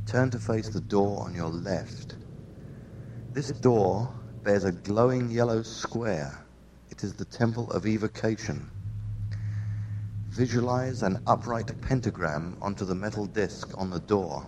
turn to face the door on your left. This door bears a glowing yellow square. It is the Temple of Evocation. Visualize an upright pentagram onto the metal disc on the door.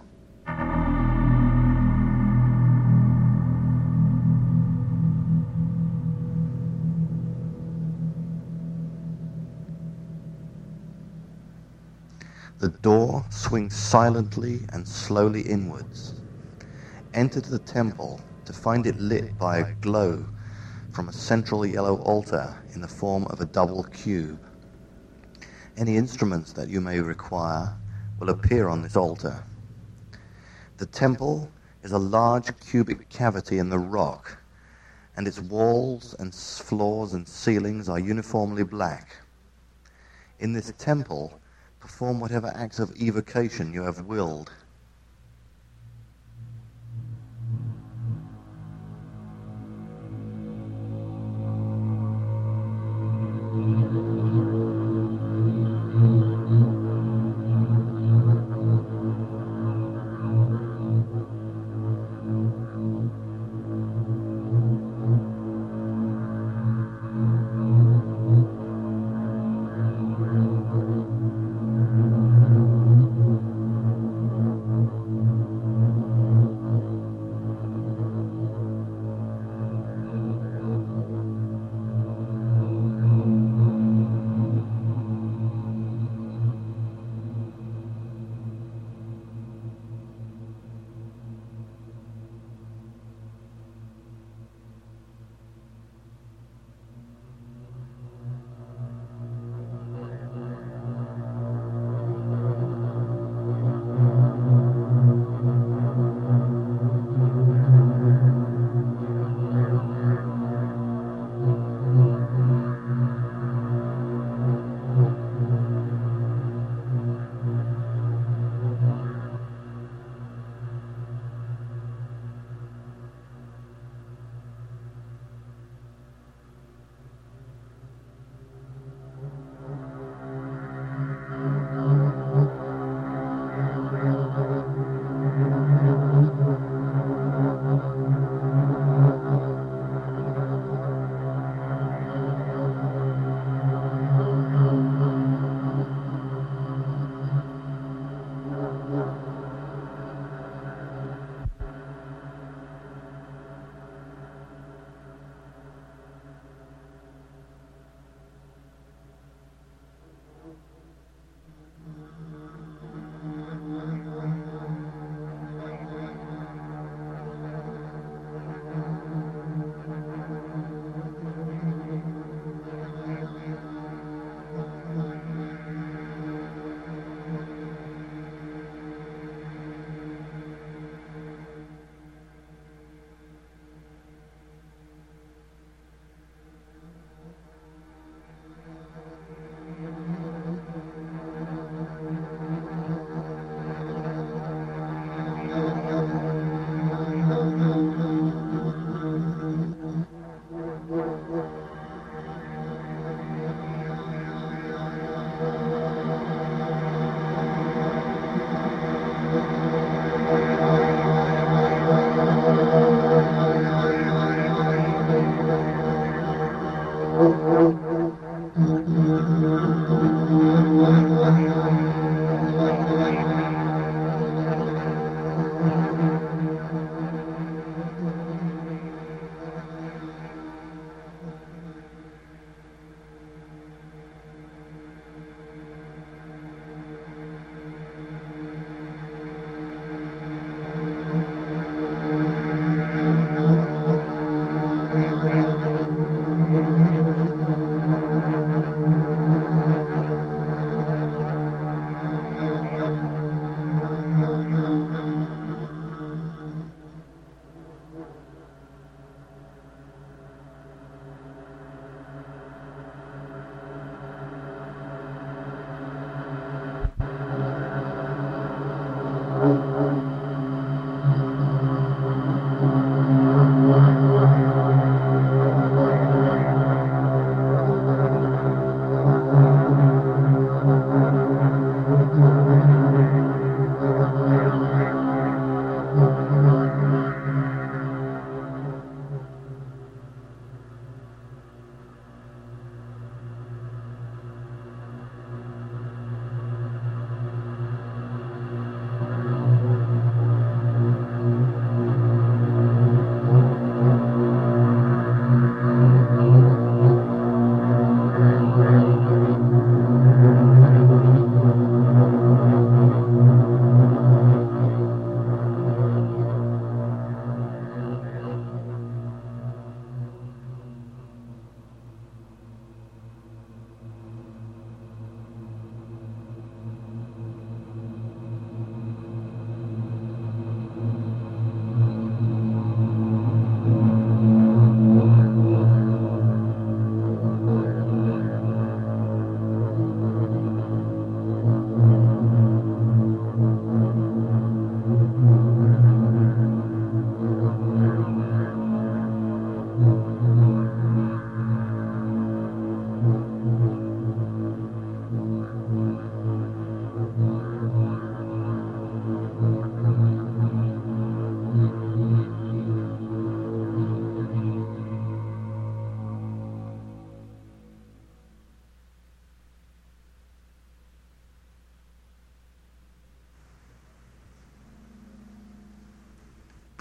The door swings silently and slowly inwards. Enter the temple to find it lit by a glow from a central yellow altar in the form of a double cube. Any instruments that you may require will appear on this altar. The temple is a large cubic cavity in the rock, and its walls and floors and ceilings are uniformly black. In this temple, perform whatever acts of evocation you have willed.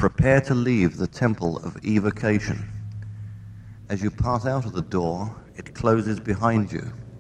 Prepare to leave the temple of evocation. As you pass out of the door, it closes behind you,